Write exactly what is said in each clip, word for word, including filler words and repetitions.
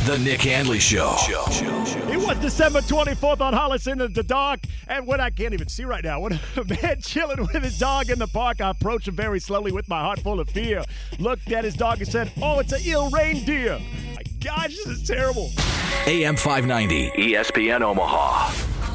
The Nick Handley Show. It was December twenty-fourth on Hollis in the dark, and when I can't even see right now, when a man chilling with his dog in the park, I approached him very slowly with my heart full of fear. Looked at his dog and said, "Oh, it's an ill reindeer." My gosh, this is terrible. A M five ninety, E S P N Omaha.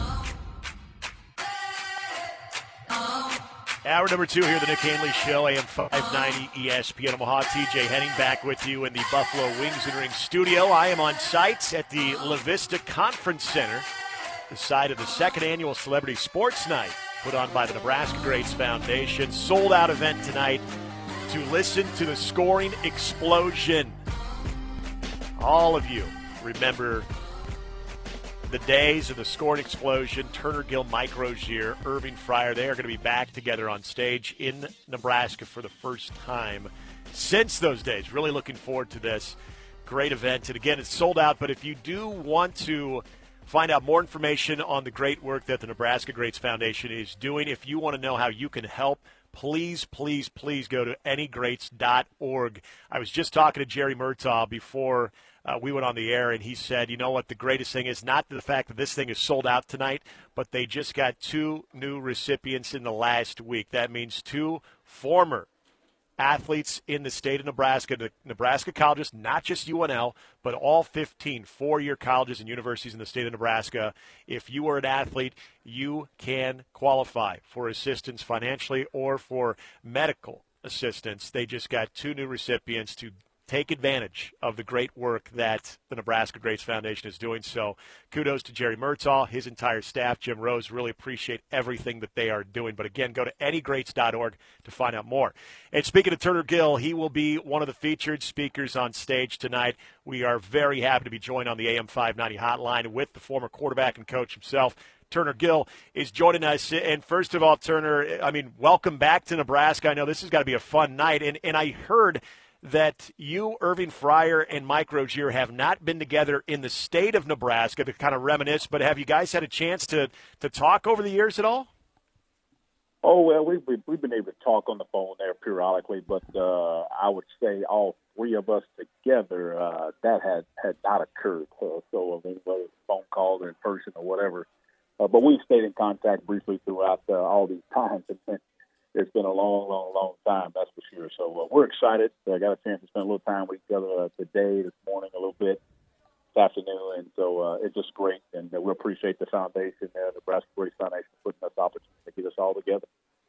Hour number two here, the Nick Handley Show, A M five ninety, E S P N Omaha. T J Henning back with you in the Buffalo Wings and Rings studio. I am on site at the La Vista Conference Center, the site of the second annual Celebrity Sports Night put on by the Nebraska Greats Foundation. Sold out event tonight to listen to the scoring explosion. All of you remember the days of the scoring explosion. Turner Gill, Mike Rozier, Irving Fryar, they are going to be back together on stage in Nebraska for the first time since those days. Really looking forward to this great event. And again, it's sold out, but if you do want to find out more information on the great work that the Nebraska Greats Foundation is doing, if you want to know how you can help, please, please, please go to any greats dot org. I was just talking to Jerry Murtaugh before Uh, we went on the air, and he said, you know what, the greatest thing is not the fact that this thing is sold out tonight, but they just got two new recipients in the last week. That means two former athletes in the state of Nebraska, the Nebraska colleges, not just U N L, but all fifteen four-year colleges and universities in the state of Nebraska. If you are an athlete, you can qualify for assistance financially or for medical assistance. They just got two new recipients to take advantage of the great work that the Nebraska Greats Foundation is doing. So kudos to Jerry Murtaugh, his entire staff, Jim Rose. Really appreciate everything that they are doing. But again, go to any greats dot org to find out more. And speaking of Turner Gill, he will be one of the featured speakers on stage tonight. We are very happy to be joined on the A M five ninety hotline with the former quarterback and coach himself. Turner Gill is joining us. And first of all, Turner, I mean, welcome back to Nebraska. I know this has got to be a fun night. And, and I heard that you, Irving Fryar, and Mike Rozier have not been together in the state of Nebraska to kind of reminisce, but have you guys had a chance to, to talk over the years at all? Oh, well, we've, we've been able to talk on the phone there periodically, but uh, I would say all three of us together, uh, that had, had not occurred. Uh, so, I mean, whether it's a phone call or in person or whatever. Uh, but we've stayed in contact briefly throughout uh, all these times. And it's been a long, long, long time, that's for sure. So uh, we're excited. I got a chance to spend a little time with each other uh, today, this morning, a little bit, this afternoon. And so uh, it's just great. And uh, we appreciate the foundation, uh, the Nebraska Greats Foundation, putting us opportunity to get us all together.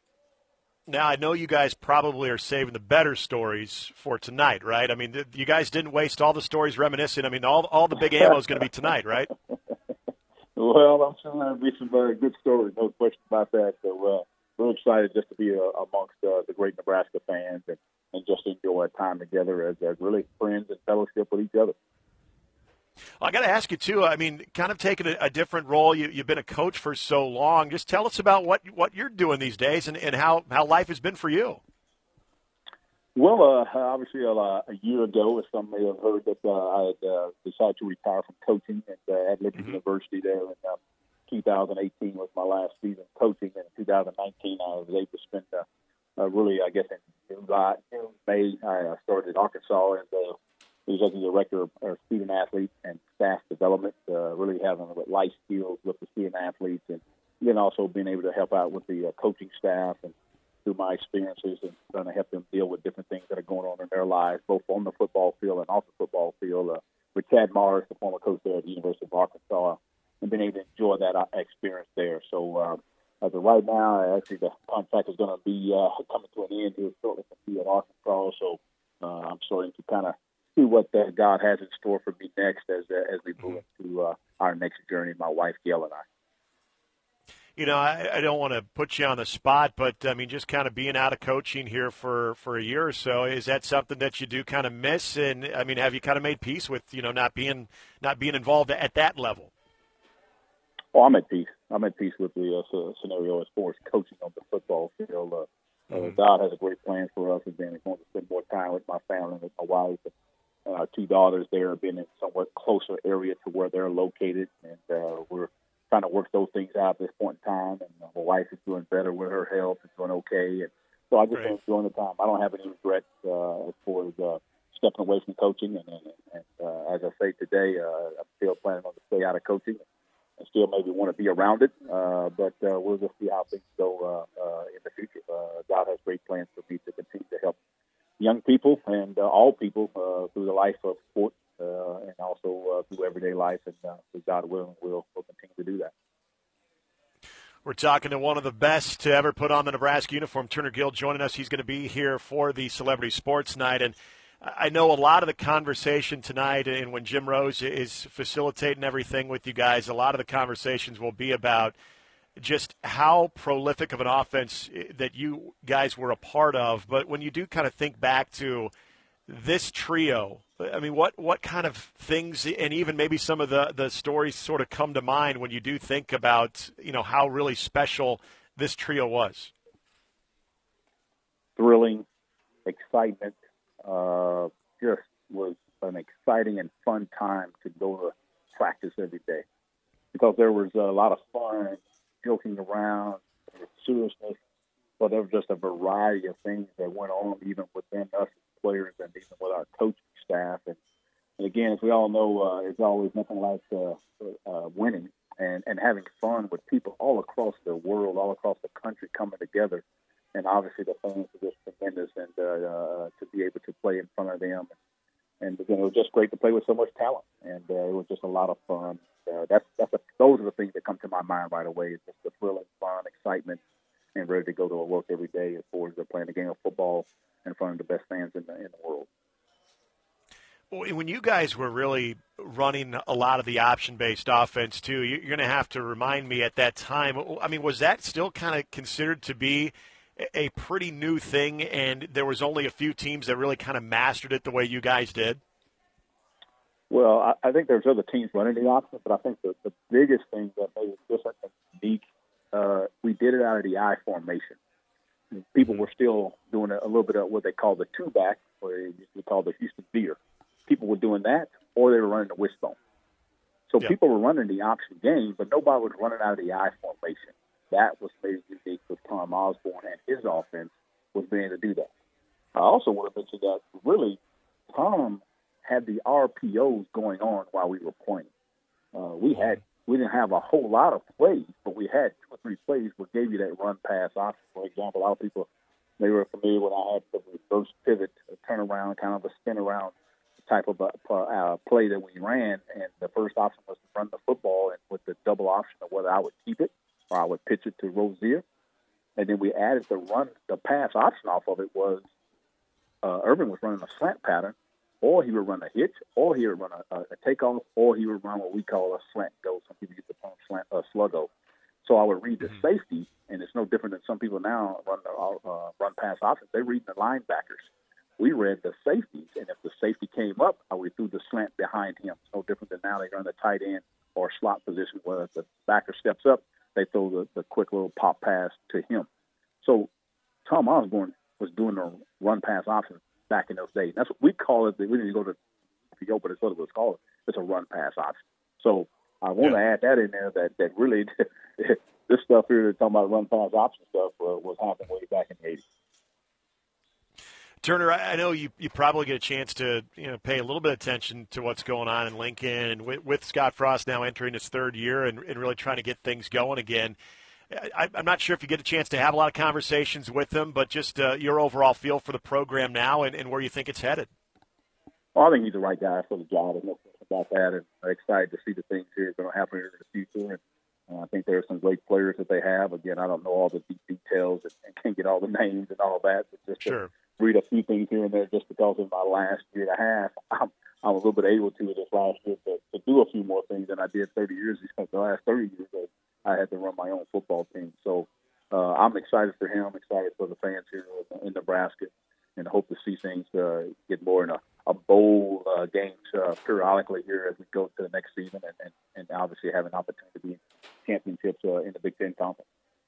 Now, I know you guys probably are saving the better stories for tonight, right? I mean, th- you guys didn't waste all the stories reminiscing. I mean, all all the big ammo is going to be tonight, right? Well, I'm sure there'll be some very good stories, no question about that. So, uh, we're excited just to be uh, amongst uh, the great Nebraska fans and, and just enjoy our time together as, as really friends and fellowship with each other. Well, I got to ask you, too, I mean, kind of taking a, a different role. You, you've been a coach for so long. Just tell us about what, what you're doing these days and, and how, how life has been for you. Well, uh, obviously, uh, a year ago, as some may have heard, that uh, I had uh, decided to retire from coaching at, uh, at Liberty mm-hmm. University there in uh, two thousand eighteen was my last season coaching. In two thousand nineteen, I was able to spend uh, uh, really, I guess, in July, June, May, I started at Arkansas as the executive director of uh, student athlete and staff development, uh, really having life skills with the student athletes, and then also being able to help out with the uh, coaching staff and through my experiences and trying to help them deal with different things that are going on in their lives, both on the football field and off the football field. Uh, with Chad Morris, the former coach there at the University of Arkansas, and been able to enjoy that experience there. So uh, as of right now, actually the contract is going to be uh, coming to an end here shortly for me at Arkansas. So uh, I'm starting to kind of see what uh, God has in store for me next as uh, as we move into uh, our next journey, my wife Gail and I. You know, I, I don't want to put you on the spot, but, I mean, just kind of being out of coaching here for, for a year or so, is that something that you do kind of miss? And, I mean, have you kind of made peace with, you know, not being not being involved at that level? Oh, I'm at peace. I'm at peace with the uh, scenario as far as coaching on the football field. Uh, mm-hmm. uh, God has a great plan for us, and then going to spend more time with my family, with my wife, and our two daughters there, being in a somewhat closer area to where they're located, and uh, we're trying to work those things out at this point in time. And uh, my wife is doing better with her health, is doing okay, and so I just right. enjoying the time. I don't have any regrets uh, as far as uh, stepping away from coaching. And, and, and uh, as I say today, uh, I'm still planning on to stay out of coaching and still maybe want to be around it. Uh, but uh, we'll just see how things go uh, uh, in the future. Uh, God has great plans for me to continue to help young people and uh, all people uh, through the life of sport uh, and also uh, through everyday life. And uh, with God willing, we'll, we'll continue to do that. We're talking to one of the best to ever put on the Nebraska uniform, Turner Gill, joining us. He's going to be here for the Celebrity Sports Night. And I know a lot of the conversation tonight, and when Jim Rose is facilitating everything with you guys, a lot of the conversations will be about just how prolific of an offense that you guys were a part of. But when you do kind of think back to this trio, I mean, what, what kind of things, and even maybe some of the, the stories sort of come to mind when you do think about, you know, how really special this trio was? Thrilling, excitement, uh, just was an exciting and fun time to go to practice every day because there was a lot of fun, joking around, seriousness, but there was just a variety of things that went on even within us as players and even with our coaching staff. And, and again, as we all know, uh, it's always nothing like uh, uh, winning and, and having fun with people all across the world, all across the country coming together. And obviously the fans are just tremendous, and uh, uh, to be able to play in front of them. And again, it was just great to play with so much talent, and uh, it was just a lot of fun. Uh, that's that's a, those are the things that come to my mind right away. It's just the thrilling, fun, excitement, and ready to go to work every day as far as they're playing the game of football in front of the best fans in the in the world. When you guys were really running a lot of the option-based offense, too, you're going to have to remind me at that time. I mean, was that still kind of considered to be a pretty new thing, and there was only a few teams that really kind of mastered it the way you guys did? Well, I, I think there's other teams running the options, but I think the, the biggest thing that made it different and unique, uh, we did it out of the I formation. People were still doing a, a little bit of what they call the two-back, or they used to call the Houston Veer. People were doing that, or they were running the wishbone. So yep. People were running the option game, but nobody was running out of the I formation. That was made unique with Tom Osborne and his offense was being able to do that. I also want to mention that really Tom had the R P Os going on while we were playing. Uh, we had we didn't have a whole lot of plays, but we had two or three plays that gave you that run pass option. For example, a lot of people they were familiar when I had the reverse pivot, a turnaround, kind of a spin around type of a, uh, play that we ran, and the first option was to run the football, and with the double option of whether I would keep it or I would pitch it to Rozier. And then we added the run, the pass option off of it was uh, Urban was running a slant pattern, or he would run a hitch, or he would run a, a, a takeoff, or he would run what we call a slant go. Some people use the term slant, uh, sluggo. So I would read the mm-hmm. safety, and it's no different than some people now run the uh, run pass options. They read the linebackers. We read the safeties, and if the safety came up, I would threw the slant behind him. It's no different than now they run the tight end or slot position where the backer steps up, they throw the, the quick little pop pass to him. So Tom Osborne was doing the run pass option back in those days. That's what we call it. We didn't go to P O, but it's what it was called. It's a run pass option. So I want yeah. to add that in there that, that really this stuff here, talking about run pass option stuff, uh, was happening way back in the eighties. Turner, I know you, you probably get a chance to you know pay a little bit of attention to what's going on in Lincoln, and with, with Scott Frost now entering his third year and, and really trying to get things going again. I, I'm not sure if you get a chance to have a lot of conversations with him, but just uh, your overall feel for the program now and, and where you think it's headed. Well, I think he's the right guy for the job. There's no question about that, and I'm excited to see the things here are going to happen here in the future. And uh, I think there are some great players that they have. Again, I don't know all the deep details and, and can't get all the names and all that, but just sure. to read a few things here and there just because of my last year and a half, I'm, I'm a little bit able to this last year to, to do a few more things than I did thirty years ago. The last thirty years ago, I had to run my own football team. So uh, I'm excited for him, excited for the fans here in, in Nebraska, and hope to see things uh, get more in a, a bowl uh, games uh, periodically here as we go to the next season, and, and, and obviously have an opportunity to be in championships uh, in the Big Ten Conference.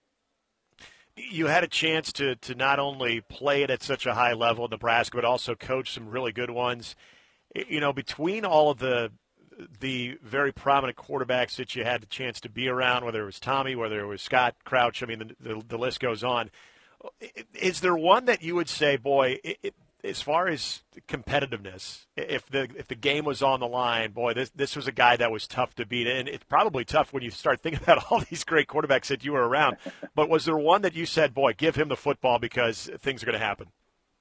You had a chance to, to not only play it at such a high level in Nebraska, but also coach some really good ones. You know, between all of the the very prominent quarterbacks that you had the chance to be around, whether it was Tommy, whether it was Scott Crouch, I mean, the, the, the list goes on. Is there one that you would say, boy, it, it, as far as competitiveness, if the if the game was on the line, boy, this this was a guy that was tough to beat. And it's probably tough when you start thinking about all these great quarterbacks that you were around. But was there one that you said, boy, give him the football because things are going to happen?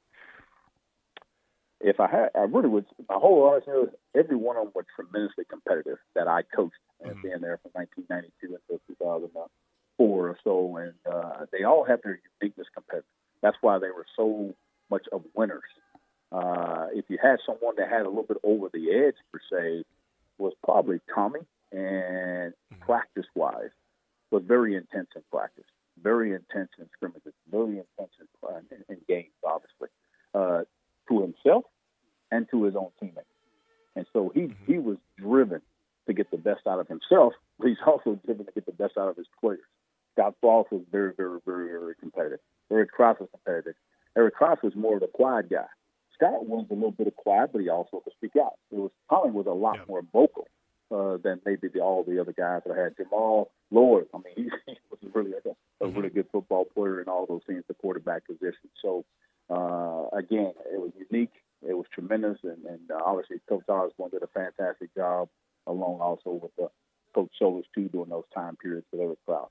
If I had, I really would, my whole honesty was every one of them was tremendously competitive that I coached, and mm-hmm. being there from nineteen ninety-two until two thousand four or so. And uh, they all have their uniqueness competitive. That's why they were so much of winners. Uh, if you had someone that had a little bit over the edge, per se, was probably Tommy, and mm-hmm. practice-wise, was very intense in practice, very intense in scrimmages, very intense in, uh, in, in games, obviously, uh, to himself and to his own teammates. And so he, mm-hmm. he was driven to get the best out of himself, but he's also driven to get the best out of his players. Scott Frost was very, very, very, very competitive. Eric Cross was competitive. Eric Cross was more of the quiet guy. Scott was a little bit of quiet, but he also could speak out. It was Tommy was a lot yeah. more vocal uh, than maybe the, all the other guys that I had. Jamal Lord, I mean, he, he was really a, a really good football player in all those things, the quarterback position. So, uh, again, it was unique. It was tremendous, and, and uh, obviously Coach Osborne did a fantastic job, along also with uh, Coach Solis, too, during those time periods with Eric Cross.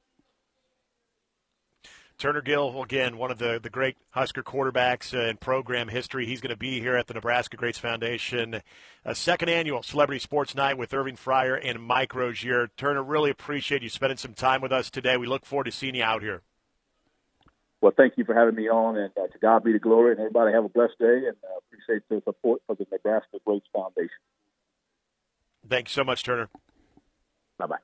Turner Gill, again, one of the, the great Husker quarterbacks uh, in program history. He's going to be here at the Nebraska Greats Foundation. A second annual Celebrity Sports Night with Irving Fryar and Mike Rozier. Turner, really appreciate you spending some time with us today. We look forward to seeing you out here. Well, thank you for having me on, and uh, to God be the glory, and everybody have a blessed day, and uh, appreciate the support for the Nebraska Greats Foundation. Thanks so much, Turner. Bye-bye.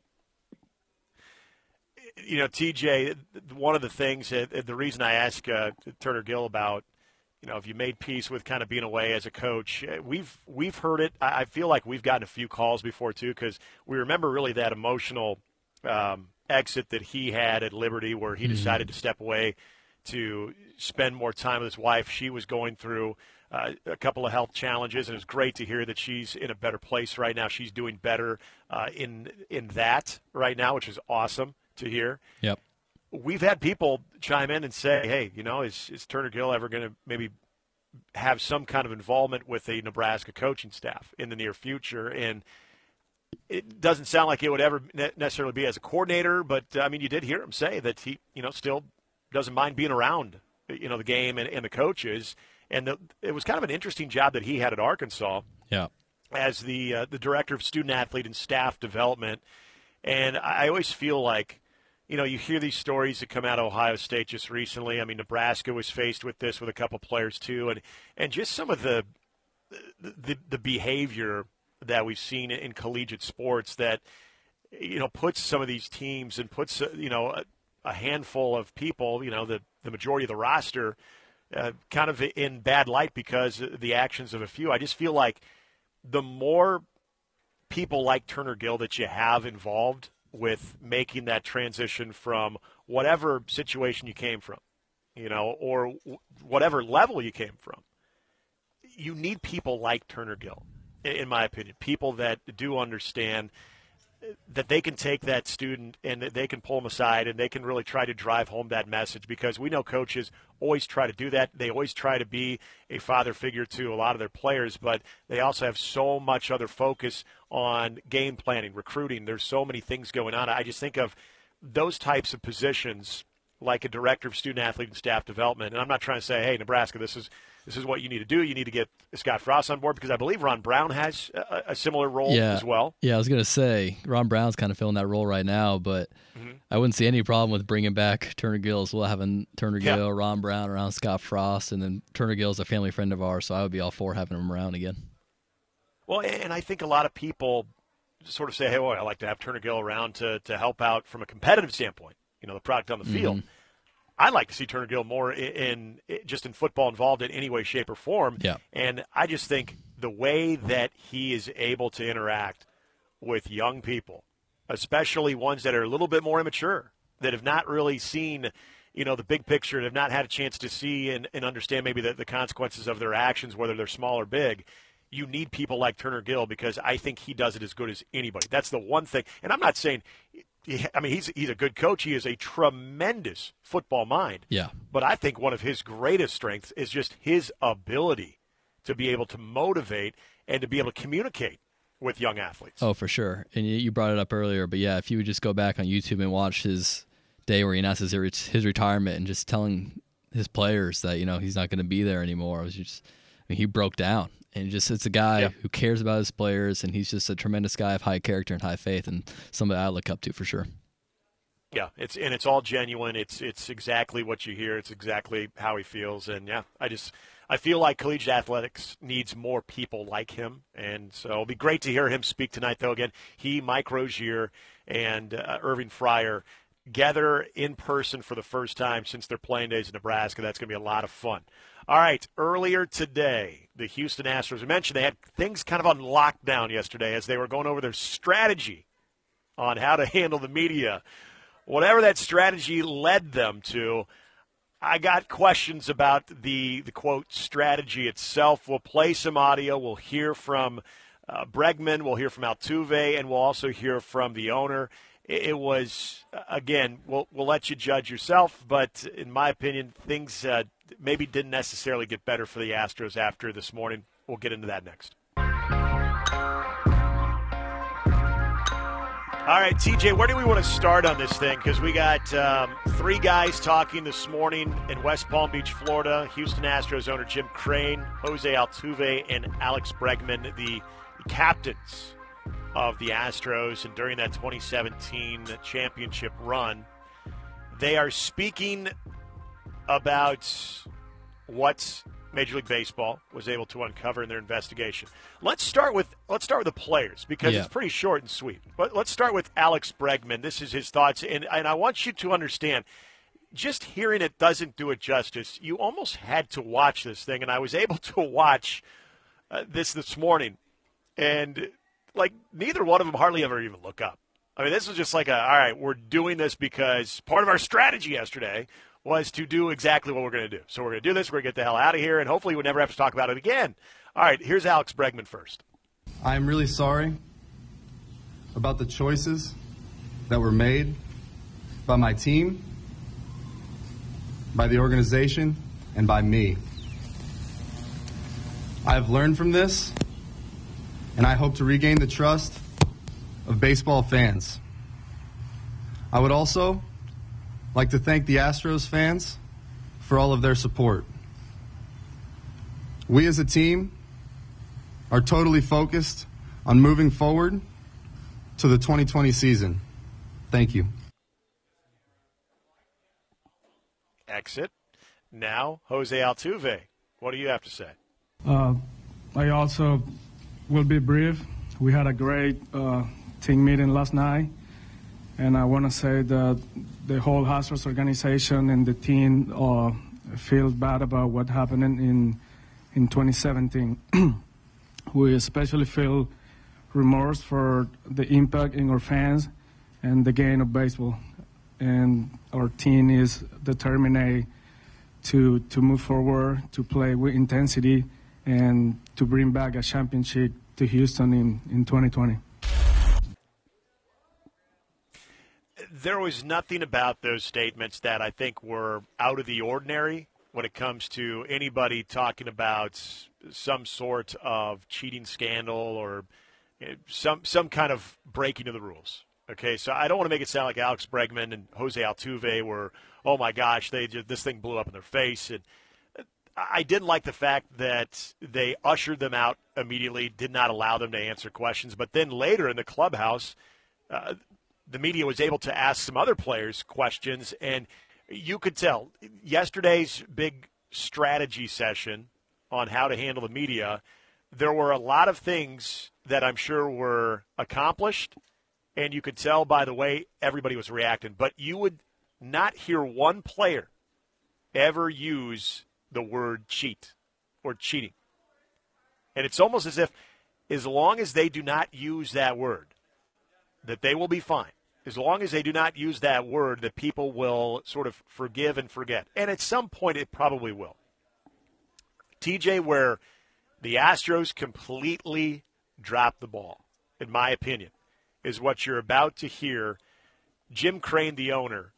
You know, T J, one of the things, uh, the reason I ask uh, Turner Gill about, you know, if you made peace with kind of being away as a coach, we've we've heard it. I feel like we've gotten a few calls before, too, because we remember really that emotional um, exit that he had at Liberty where he mm-hmm. decided to step away to spend more time with his wife. She was going through uh, a couple of health challenges, and it's great to hear that she's in a better place right now. She's doing better uh, in in that right now, which is awesome to hear. Yep. We've had people chime in and say, hey, you know, is, is Turner Gill ever going to maybe have some kind of involvement with the Nebraska coaching staff in the near future? And it doesn't sound like it would ever necessarily be as a coordinator, but, uh, I mean, you did hear him say that he, you know, still doesn't mind being around, you know, the game and, and the coaches. And the, it was kind of an interesting job that he had at Arkansas yeah. as the uh, the director of student-athlete and staff development. And I always feel like, you know, you hear these stories that come out of Ohio State just recently. I mean, Nebraska was faced with this with a couple players too, and and just some of the the, the behavior that we've seen in collegiate sports that, you know, puts some of these teams and puts, you know, a, a handful of people, you know, the, the majority of the roster, uh, kind of in bad light because of the actions of a few. I just feel like the more people like Turner Gill that you have involved with making that transition from whatever situation you came from, you know, or whatever level you came from, you need people like Turner Gill, in my opinion, people that do understand that they can take that student and they can pull them aside and they can really try to drive home that message, because we know coaches always try to do that. They always try to be a father figure to a lot of their players, but they also have so much other focus on game planning, recruiting. There's so many things going on. I just think of those types of positions like a director of student athlete and staff development. And I'm not trying to say, hey, Nebraska, this is this is what you need to do. You need to get Scott Frost on board, because I believe Ron Brown has a, a similar role yeah. as well. Yeah, I was going to say, Ron Brown's kind of filling that role right now, but mm-hmm. I wouldn't see any problem with bringing back Turner Gill as well, having Turner Gill, yeah. Ron Brown around Scott Frost, and then Turner Gill's a family friend of ours, so I would be all for having him around again. Well, and I think a lot of people sort of say, hey, well, I'd like to have Turner Gill around to, to help out from a competitive standpoint, you know, the product on the field. Mm-hmm. I'd like to see Turner Gill more in, in just in football involved in any way, shape, or form. Yeah. And I just think the way that he is able to interact with young people, especially ones that are a little bit more immature, that have not really seen, you know, the big picture, and have not had a chance to see and, and understand maybe the, the consequences of their actions, whether they're small or big. You need people like Turner Gill, because I think he does it as good as anybody. That's the one thing. And I'm not saying – I mean, he's he's a good coach. He is a tremendous football mind. Yeah. But I think one of his greatest strengths is just his ability to be able to motivate and to be able to communicate with young athletes. Oh, for sure. And you brought it up earlier, but yeah, if you would just go back on YouTube and watch his day where he announces his retirement and just telling his players that, you know, he's not going to be there anymore, it was just, I mean, he broke down. And just it's a guy yeah. who cares about his players, and he's just a tremendous guy of high character and high faith, and somebody I look up to for sure. Yeah, it's and it's all genuine. It's it's exactly what you hear. It's exactly how he feels, and yeah, I just I feel like collegiate athletics needs more people like him, and so it'll be great to hear him speak tonight. Though again, he, Mike Rozier, and uh, Irving Fryer gather in person for the first time since their playing days in Nebraska. That's going to be a lot of fun. All right, earlier today, the Houston Astros, I mentioned they had things kind of on lockdown yesterday as they were going over their strategy on how to handle the media. Whatever that strategy led them to, I got questions about the, the quote, strategy itself. We'll play some audio. We'll hear from uh, Bregman. We'll hear from Altuve, and we'll also hear from the owner. It, it was, again, we'll, we'll let you judge yourself, but in my opinion, things uh, – maybe didn't necessarily get better for the Astros after this morning. We'll get into that next. All right, T J, where do we want to start on this thing? Because we got um, three guys talking this morning in West Palm Beach, Florida. Houston Astros owner Jim Crane, Jose Altuve, and Alex Bregman, the captains of the Astros. And during that twenty seventeen championship run, they are speaking about what Major League Baseball was able to uncover in their investigation. Let's start with let's start with the players because yeah. it's pretty short and sweet. But let's start with Alex Bregman. This is his thoughts, and, and I want you to understand, just hearing it doesn't do it justice. You almost had to watch this thing, and I was able to watch uh, this this morning, and like neither one of them hardly ever even look up. I mean, this was just like a, all right, we're doing this because part of our strategy yesterday was to do exactly what we're going to do. So we're going to do this, we're going to get the hell out of here, and hopefully we never have to talk about it again. All right, here's Alex Bregman first. I'm really sorry about the choices that were made by my team, by the organization, and by me. I have learned from this, and I hope to regain the trust of baseball fans. I would also like to thank the Astros fans for all of their support. We as a team are totally focused on moving forward to the twenty twenty season. Thank you. Exit. Now, Jose Altuve. What do you have to say? Uh, I also will be brief. We had a great uh, team meeting last night, and I want to say that the whole Astros organization and the team uh, feel bad about what happened in in twenty seventeen. We especially feel remorse for the impact in our fans and the game of baseball. And our team is determined to to move forward, to play with intensity, and to bring back a championship to Houston in, in twenty twenty. There was nothing about those statements that I think were out of the ordinary when it comes to anybody talking about some sort of cheating scandal or some some kind of breaking of the rules. Okay, so I don't want to make it sound like Alex Bregman and Jose Altuve were, oh my gosh, they just, this thing blew up in their face. And I didn't like the fact that they ushered them out immediately, did not allow them to answer questions. But then later in the clubhouse, uh, the media was able to ask some other players questions, and you could tell yesterday's big strategy session on how to handle the media, there were a lot of things that I'm sure were accomplished, and you could tell by the way everybody was reacting. But you would not hear one player ever use the word cheat or cheating. And it's almost as if as long as they do not use that word, that they will be fine. As long as they do not use that word, that people will sort of forgive and forget. And at some point it probably will. T J, where the Astros completely dropped the ball, in my opinion, is what you're about to hear. Jim Crane, the owner,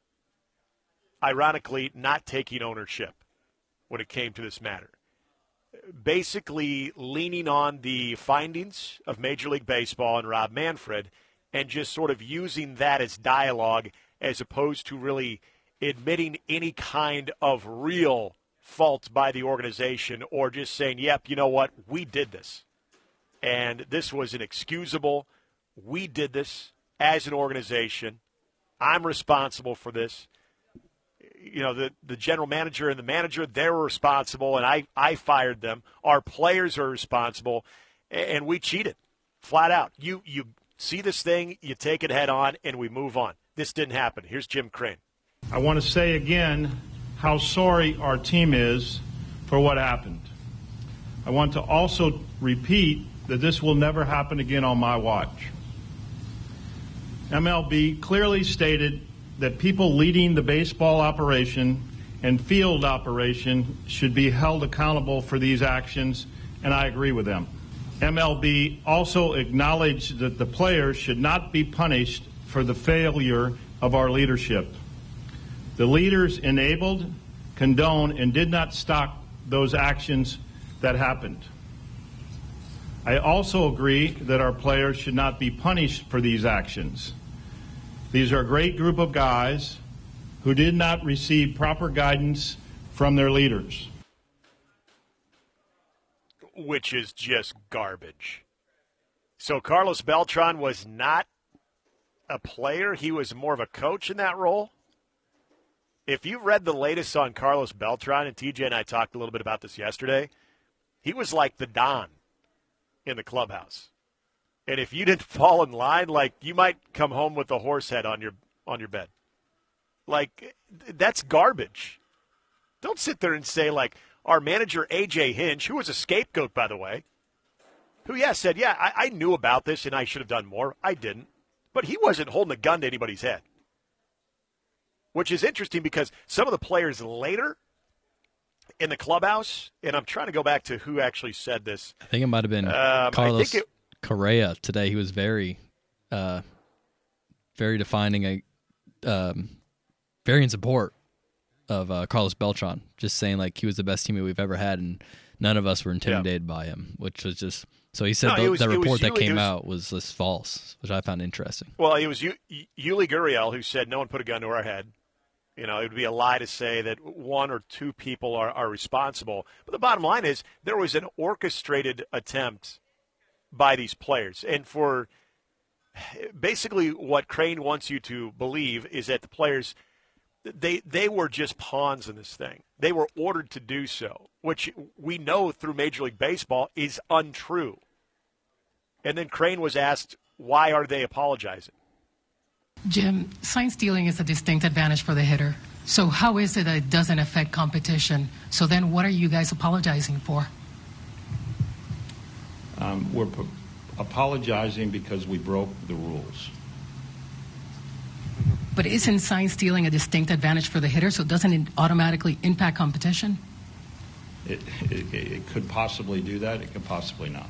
ironically not taking ownership when it came to this matter. basically leaning on the findings of Major League Baseball and Rob Manfred and just sort of using that as dialogue as opposed to really admitting any kind of real fault by the organization or just saying, yep, you know what, we did this. And this was inexcusable. We did this as an organization. I'm responsible for this. You know, the, the general manager and the manager, they were responsible, and I, I fired them. Our players are responsible, and we cheated, flat out. You you see this thing, you take it head on, and we move on. This didn't happen. Here's Jim Crane. I want to say again how sorry our team is for what happened. I want to also repeat that this will never happen again on my watch. M L B clearly stated that people leading the baseball operation and field operation should be held accountable for these actions, and I agree with them. M L B also acknowledged that the players should not be punished for the failure of our leadership. The leaders enabled, condoned, and did not stop those actions that happened. I also agree that our players should not be punished for these actions. These are a great group of guys who did not receive proper guidance from their leaders. Which is just garbage. So Carlos Beltran was not a player. He was more of a coach in that role. If you read the latest on Carlos Beltran, and T J and I talked a little bit about this yesterday, he was like the Don in the clubhouse. And if you didn't fall in line, like, you might come home with a horse head on your on your bed. Like, that's garbage. Don't sit there and say, like, our manager, A J Hinch, who was a scapegoat, by the way, who, yeah, said, yeah, I, I knew about this and I should have done more. I didn't. But he wasn't holding a gun to anybody's head. Which is interesting because some of the players later in the clubhouse, and I'm trying to go back to who actually said this. I think it might have been um, Carlos I think it, Correa today. He was very, uh, very defining, a, um, very in support of uh, Carlos Beltran, just saying like he was the best teammate we've ever had, and none of us were intimidated yeah. by him, which was just so. He said no, the, was, the report that Yuli, came was, out was just false, which I found interesting. Well, it was U, Yuli Gurriel who said no one put a gun to our head. You know, it would be a lie to say that one or two people are, are responsible. But the bottom line is there was an orchestrated attempt by these players. And for basically what Crane wants you to believe is that the players, they they were just pawns in this thing. They were ordered to do so, which we know through Major League Baseball is untrue. And then Crane was asked, why are they apologizing? Jim, sign stealing is a distinct advantage for the hitter. So how is it that it doesn't affect competition? So then what are you guys apologizing for? Um, we're p- apologizing because we broke the rules. But isn't sign stealing a distinct advantage for the hitter, so doesn't it automatically impact competition? It, it, it could possibly do that. It could possibly not.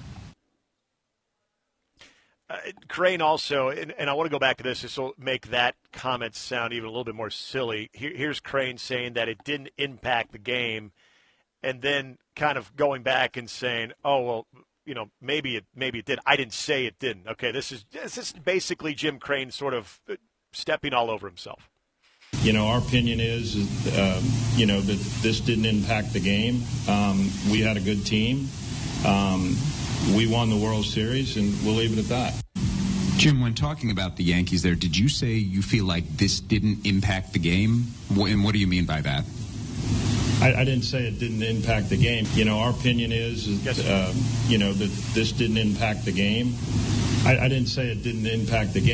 Uh, Crane also, and, and I want to go back to this, this will make that comment sound even a little bit more silly. Here, here's Crane saying that it didn't impact the game, and then kind of going back and saying, oh, well, you know, maybe it maybe it did. I didn't say it didn't. Okay, this is this is basically Jim Crane sort of stepping all over himself. You know, our opinion is, um, you know, that this didn't impact the game. Um, we had a good team. Um, we won the World Series, and we'll leave it at that. Jim, when talking about the Yankees there, did you say you feel like this didn't impact the game? And what do you mean by that? I, I didn't say it didn't impact the game. You know, our opinion is, yes, uh, you know, that this didn't impact the game. I, I didn't say it didn't impact the game.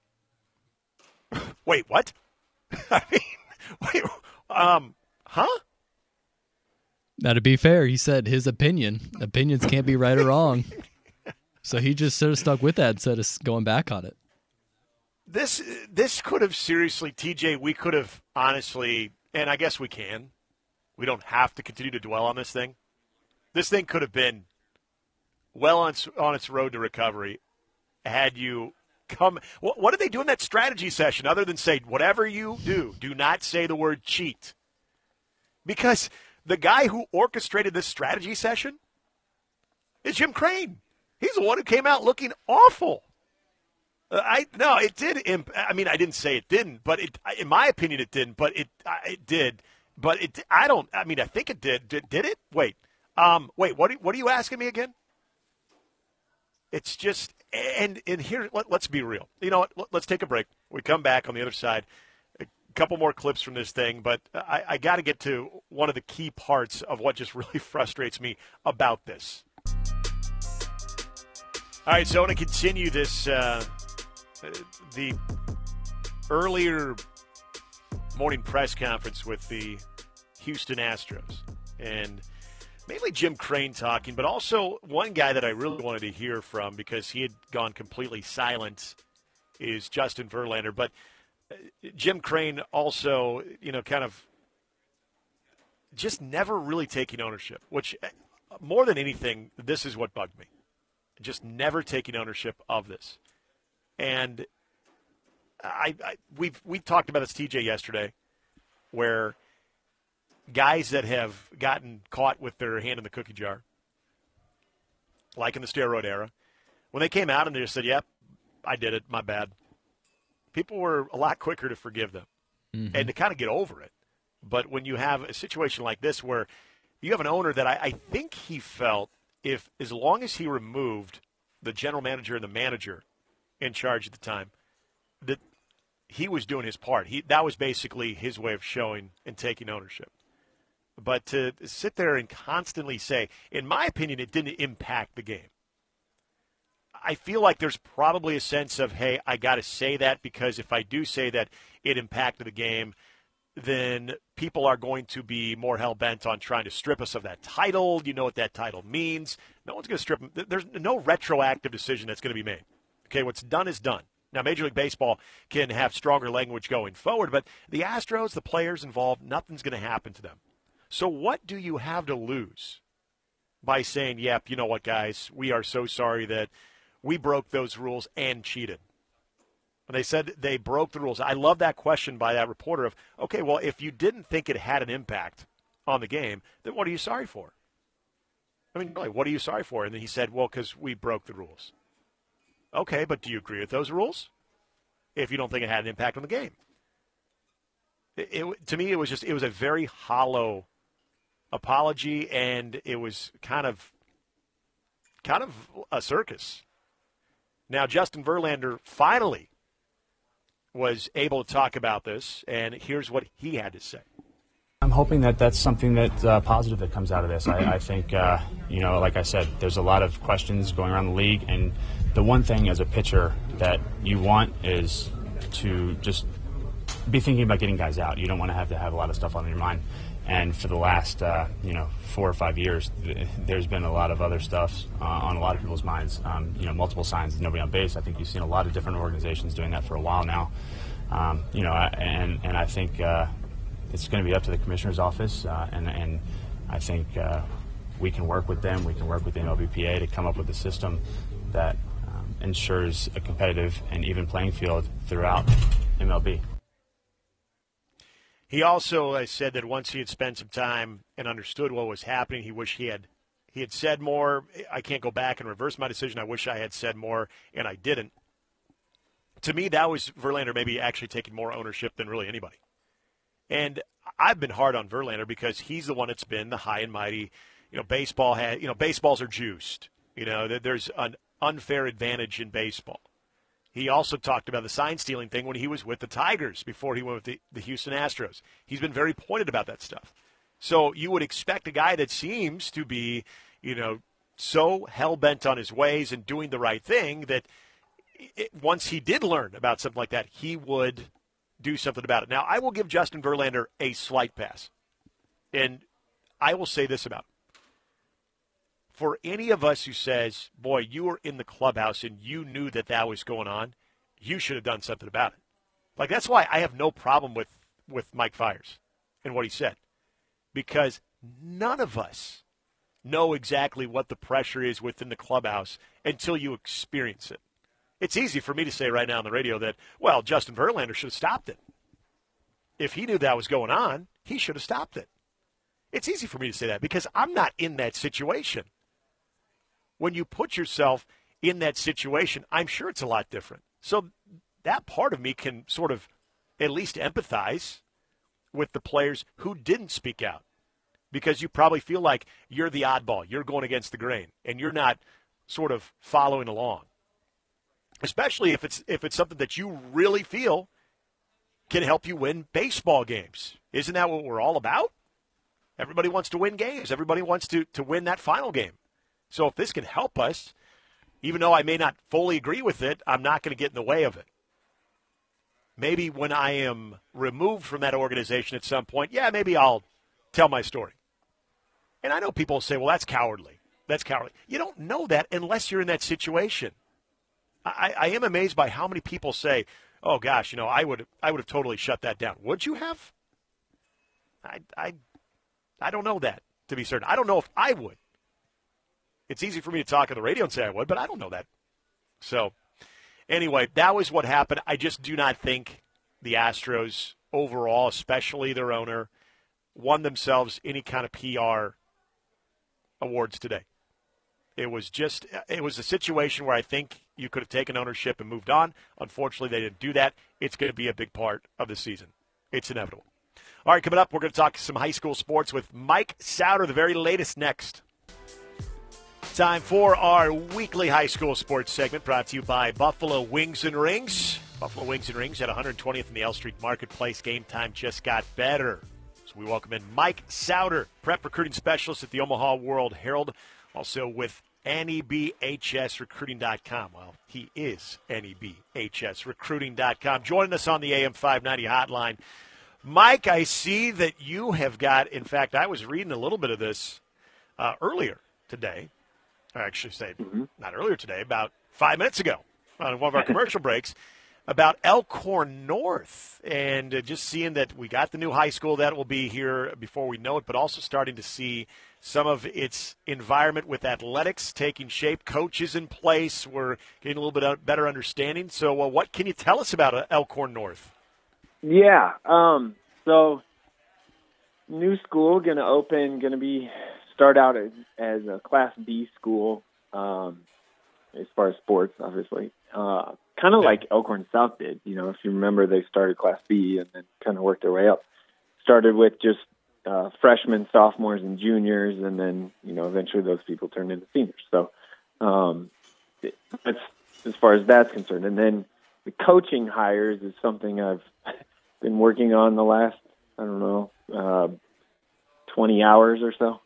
Wait, what? I mean, wait, um, huh? Now, to be fair, he said his opinion. Opinions can't be right or wrong. So he just sort of stuck with that instead of going back on it. This this could have seriously, T J, we could have honestly, and I guess we can. We don't have to continue to dwell on this thing. This thing could have been well on its, on its road to recovery had you come. What, what did they do in that strategy session other than say, whatever you do, do not say the word cheat? Because The guy who orchestrated this strategy session is Jim Crane. He's the one who came out looking awful. Uh, I no, it did. Imp- I mean, I didn't say it didn't, but it, in my opinion, it didn't. But it, uh, it did. But it, I don't. I mean, I think it did. Did, did it? Wait, um, wait. What? Are, what are you asking me again? It's just, and and here, let, let's be real. You know what? Let's take a break. We come back on the other side. A couple more clips from this thing, but I, I got to get to one of the key parts of what just really frustrates me about this. All right, so I want to continue this. Uh, the earlier morning press conference with the Houston Astros, and mainly Jim Crane talking, but also one guy that I really wanted to hear from because he had gone completely silent is Justin Verlander. But Jim Crane also, you know, kind of just never really taking ownership, which more than anything, this is what bugged me. Just never taking ownership of this. And I, I we've we talked about this, T J, yesterday, where guys that have gotten caught with their hand in the cookie jar, like in the steroid era, when they came out and they just said, yep, I did it, my bad, people were a lot quicker to forgive them mm-hmm. and to kind of get over it. But when you have a situation like this where you have an owner that I, I think he felt if as long as he removed the general manager and the manager in charge at the time, that he was doing his part. He that was basically his way of showing and taking ownership. But to sit there and constantly say, in my opinion, it didn't impact the game. I feel like there's probably a sense of, hey, I got to say that because if I do say that it impacted the game, then people are going to be more hell-bent on trying to strip us of that title. You know what that title means. No one's going to strip them. There's no retroactive decision that's going to be made. Okay, what's done is done. Now, Major League Baseball can have stronger language going forward, but the Astros, the players involved, nothing's going to happen to them. So what do you have to lose by saying, yep, you know what, guys, we are so sorry that we broke those rules and cheated? When they said they broke the rules, I love that question by that reporter of, okay, well, if you didn't think it had an impact on the game, then what are you sorry for? I mean, really, what are you sorry for? And then he said, well, because we broke the rules. Okay, but do you agree with those rules if you don't think it had an impact on the game? It, it, to me, it was just, it was a very hollow apology, and it was kind of, kind of a circus. Now, Justin Verlander finally was able to talk about this, and here's what he had to say. I'm hoping that that's something that uh, positive that comes out of this. I, I think, uh, you know, like I said, there's a lot of questions going around the league, and the one thing as a pitcher that you want is to just be thinking about getting guys out. You don't want to have to have a lot of stuff on your mind. And for the last, uh, you know, four or five years, th- there's been a lot of other stuff uh, on a lot of people's minds. Um, you know, multiple signs of nobody on base. I think you've seen a lot of different organizations doing that for a while now. Um, you know, and and I think uh, it's going to be up to the commissioner's office, uh, and and I think uh, we can work with them. We can work with the M L B P A to come up with a system that um, ensures a competitive and even playing field throughout M L B. He also uh, said that once he had spent some time and understood what was happening, he wished he had he had said more. I can't go back and reverse my decision. I wish I had said more, and I didn't. To me, that was Verlander maybe actually taking more ownership than really anybody. And I've been hard on Verlander because he's the one that's been the high and mighty. You know, baseball had, you know, baseballs are juiced. You know, there's an unfair advantage in baseball. He also talked about the sign stealing thing when he was with the Tigers before he went with the, the Houston Astros. He's been very pointed about that stuff. So you would expect a guy that seems to be, you know, so hell-bent on his ways and doing the right thing that it, once he did learn about something like that, he would do something about it. Now, I will give Justin Verlander a slight pass. And I will say this about him. For any of us who says, boy, you were in the clubhouse and you knew that that was going on, you should have done something about it. Like, that's why I have no problem with, with Mike Fiers and what he said. Because none of us know exactly what the pressure is within the clubhouse until you experience it. It's easy for me to say right now on the radio that, well, Justin Verlander should have stopped it. If he knew that was going on, he should have stopped it. It's easy for me to say that because I'm not in that situation. When you put yourself in that situation, I'm sure it's a lot different. So that part of me can sort of at least empathize with the players who didn't speak out because you probably feel like you're the oddball. You're going against the grain, and you're not sort of following along, especially if it's if it's something that you really feel can help you win baseball games. Isn't that what we're all about? Everybody wants to win games. Everybody wants to, to win that final game. So if this can help us, even though I may not fully agree with it, I'm not going to get in the way of it. Maybe when I am removed from that organization at some point, yeah, maybe I'll tell my story. And I know people say, well, that's cowardly. That's cowardly. You don't know that unless you're in that situation. I, I am amazed by how many people say, oh, gosh, you know, I would I would have totally shut that down. Would you have? I, I, I don't know that, to be certain. I don't know if I would. It's easy for me to talk on the radio and say I would, but I don't know that. So, anyway, that was what happened. I just do not think the Astros overall, especially their owner, won themselves any kind of P R awards today. It was just, it was a situation where I think you could have taken ownership and moved on. Unfortunately, they didn't do that. It's going to be a big part of the season. It's inevitable. All right, coming up, we're going to talk some high school sports with Mike Sauter, the very latest next. Time for our weekly high school sports segment brought to you by Buffalo Wings and Rings. Buffalo Wings and Rings at one hundred twentieth in the L Street Marketplace. Game time just got better. So we welcome in Mike Sauter, prep recruiting specialist at the Omaha World Herald, also with N E B H S recruiting dot com. Well, he is N E B H S recruiting dot com. Joining us on the A M five ninety hotline. Mike, I see that you have got, in fact, I was reading a little bit of this uh, earlier today. I actually say mm-hmm. not earlier today, about five minutes ago on one of our commercial breaks about Elkhorn North and uh, just seeing that we got the new high school that will be here before we know it, but also starting to see some of its environment with athletics taking shape, coaches in place. We're getting a little bit better understanding. So uh, what can you tell us about uh, Elkhorn North? Yeah, um, so new school going to open, going to be start out as, as a Class B school um, as far as sports, obviously. Uh, kind of yeah. like Elkhorn South did. You know, if you remember, they started Class B and then kind of worked their way up. Started with just uh, freshmen, sophomores, and juniors, and then, you know, eventually those people turned into seniors. So um, that's as far as that's concerned. And then the coaching hires is something I've been working on the last, I don't know, uh, twenty hours or so.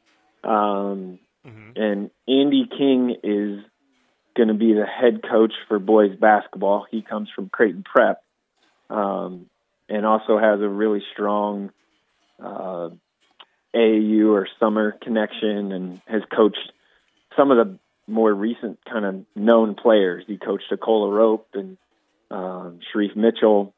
Um, mm-hmm. And Andy King is going to be the head coach for boys basketball. He comes from Creighton Prep um, and also has a really strong uh, A A U or summer connection and has coached some of the more recent kind of known players. He coached Akola Rope and um, Sharif Mitchell,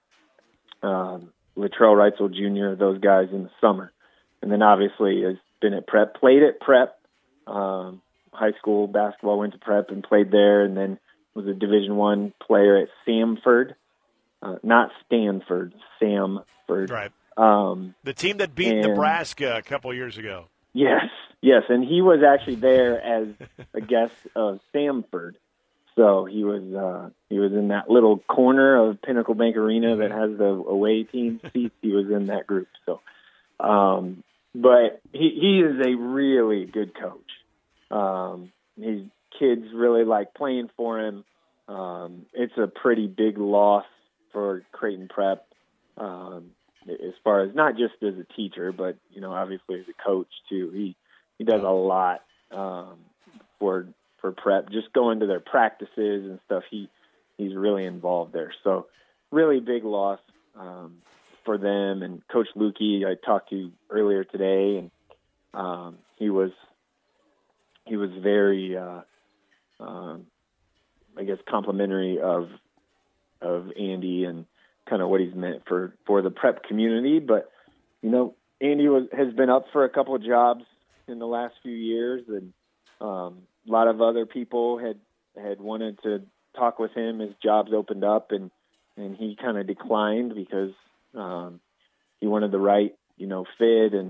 um, Latrell Reitzel Junior, those guys in the summer. And then obviously has been at Prep, played at Prep, um, high school basketball, went to Prep and played there, and then was a Division One player at Samford, uh, not Stanford, Samford. Right. Um, the team that beat and, Nebraska a couple of years ago. Yes, yes, and he was actually there as a guest of Samford. So he was uh, he was in that little corner of Pinnacle Bank Arena that has the away team seats. He was in that group. So, um, but he he is a really good coach. Um, his kids really like playing for him. Um, it's a pretty big loss for Creighton Prep, um, as far as not just as a teacher, but you know, obviously as a coach too. He he does a lot um, for for Prep. Just going to their practices and stuff. He he's really involved there. So really big loss um, for them. And Coach Lukey, I talked to earlier today, and um, he was. He was very, uh, um, I guess, complimentary of of Andy and kind of what he's meant for, for the Prep community. But, you know, Andy was, has been up for a couple of jobs in the last few years, and um, a lot of other people had, had wanted to talk with him as jobs opened up, and, and he kind of declined because um, he wanted the right, you know, fit and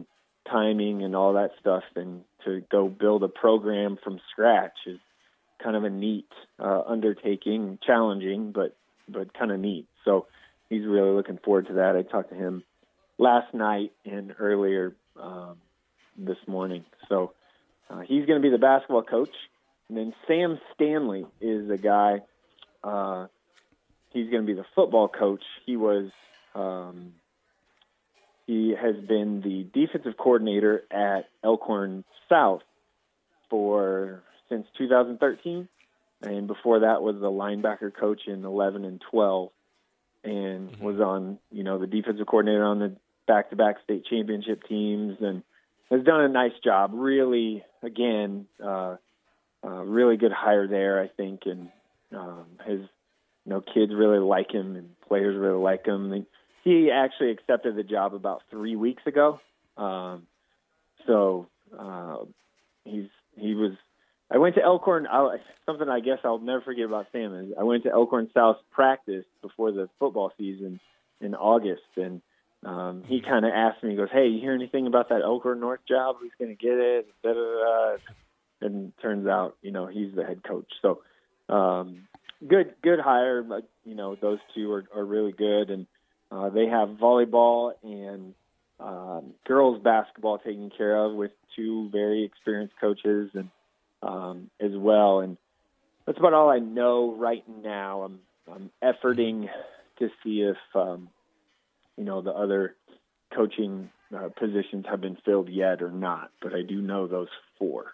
timing and all that stuff, and to go build a program from scratch is kind of a neat uh, undertaking, challenging, but but kind of neat. So he's really looking forward to that. I talked to him last night and earlier um, this morning. So uh, he's going to be the basketball coach. And then Sam Stanley is a guy, uh, he's going to be the football coach. He was, um, he has been the defensive coordinator at Elkhorn South for since two thousand thirteen. And before that was the linebacker coach in eleven and twelve, and mm-hmm. was on, you know, the defensive coordinator on the back-to-back state championship teams, and has done a nice job. Really, again, uh, uh, really good hire there, I think, and um, his, you know, kids really like him and players really like him. And he actually accepted the job about three weeks ago, um, so uh, he's he was. I went to Elkhorn. I, something I guess I'll never forget about Sam is I went to Elkhorn South practice before the football season in August, and um, he kind of asked me, he goes, "Hey, you hear anything about that Elkhorn North job? Who's going to get it?" Da, da, da. And turns out, you know, he's the head coach. So um, good, good hire. But you know, those two are, are really good, and uh, they have volleyball and um, girls basketball taken care of with two very experienced coaches, and Um, as well, and that's about all I know right now. I'm I'm efforting to see if um, you know the other coaching uh, positions have been filled yet or not, but I do know those four.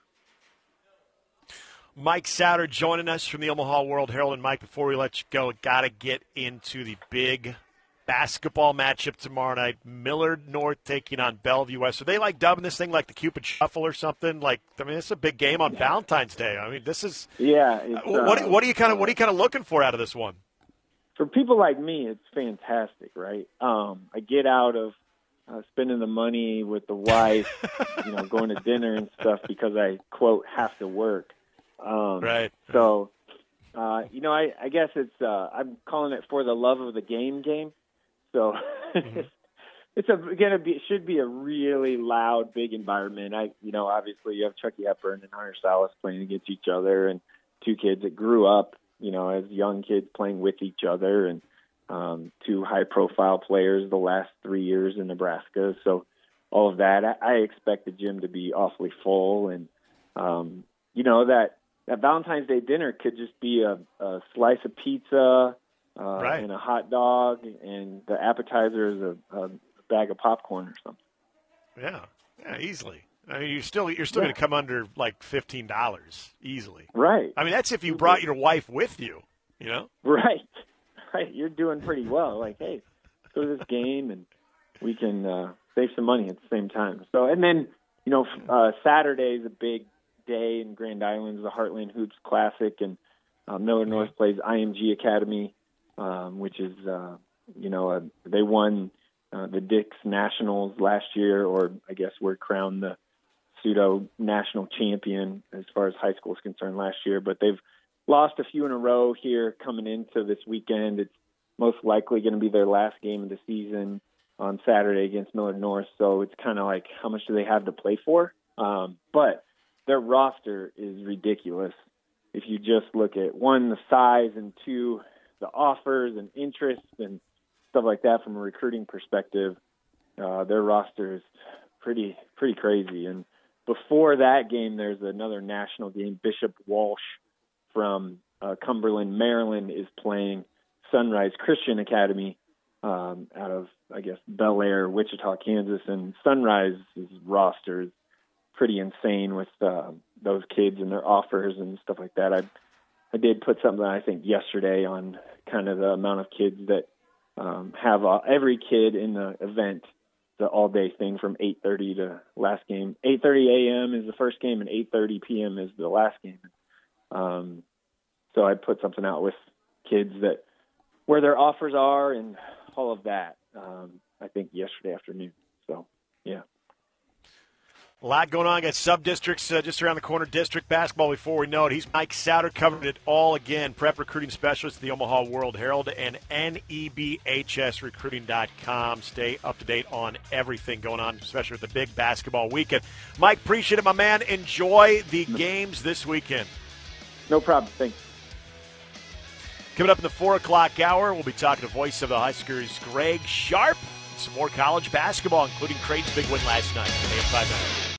Mike Sauter joining us from the Omaha World Herald. And Mike, before we let you go, got to get into the big basketball matchup tomorrow night. Millard North taking on Bellevue West. Are they like dubbing this thing like the Cupid Shuffle or something? Like, I mean, it's a big game on Valentine's Day. I mean, this is yeah. Uh, what uh, what are you kind of what are you kind of looking for out of this one? For people like me, it's fantastic, right? Um, I get out of uh, spending the money with the wife, you know, going to dinner and stuff because I quote have to work. Um, right. So, uh, you know, I, I guess it's uh, I'm calling it for the love of the game game. So mm-hmm. it's a, gonna be, it should be a really loud, big environment. I, you know, obviously you have Chucky Hepburn and Hunter Salas playing against each other, and two kids that grew up, you know, as young kids playing with each other, and um, two high-profile players the last three years in Nebraska. So all of that, I, I expect the gym to be awfully full, and um, you know that that Valentine's Day dinner could just be a, a slice of pizza. Uh, right. And a hot dog, and the appetizer is a, a bag of popcorn or something. Yeah, yeah, easily. I mean, you're still you're still yeah. going to come under like fifteen dollars easily. Right. I mean, that's if you brought your wife with you. You know. Right. Right. You're doing pretty well. Like, hey, let's go to this game, and we can uh, save some money at the same time. So, and then you know, uh, Saturday is a big day in Grand Island, the Heartland Hoops Classic, and uh, Millard North plays I M G Academy. Um, which is, uh, you know, uh, they won uh, the Dix Nationals last year, or I guess we're crowned the pseudo national champion as far as high school is concerned last year. But they've lost a few in a row here coming into this weekend. It's most likely going to be their last game of the season on Saturday against Millard North. So it's kind of like, how much do they have to play for? Um, but their roster is ridiculous. If you just look at, one, the size, and two, the offers and interest and stuff like that from a recruiting perspective, uh, their roster is pretty pretty crazy. And before that game, there's another national game. Bishop Walsh from uh, Cumberland, Maryland, is playing Sunrise Christian Academy um, out of, I guess, Bel Air, Wichita, Kansas. And Sunrise's roster is pretty insane with uh, those kids and their offers and stuff like that. I I did put something, I think, yesterday on kind of the amount of kids that um, have uh, every kid in the event, the all-day thing from eight thirty to last game. eight thirty a.m. is the first game, and eight thirty p.m. is the last game. Um, so I put something out with kids that where their offers are and all of that, um, I think, yesterday afternoon. So, yeah. A lot going on. Got sub-districts uh, just around the corner. District basketball before we know it. He's Mike Sauter, covered it all again. Prep recruiting specialist at the Omaha World Herald and N E B H S recruiting dot com. Stay up to date on everything going on, especially with the big basketball weekend. Mike, appreciate it, my man. Enjoy the games this weekend. No problem. Thanks. Coming up in the four o'clock hour, we'll be talking to voice of the Huskers, Greg Sharp. Some more college basketball, including Creighton's big win last night. A M five ninety.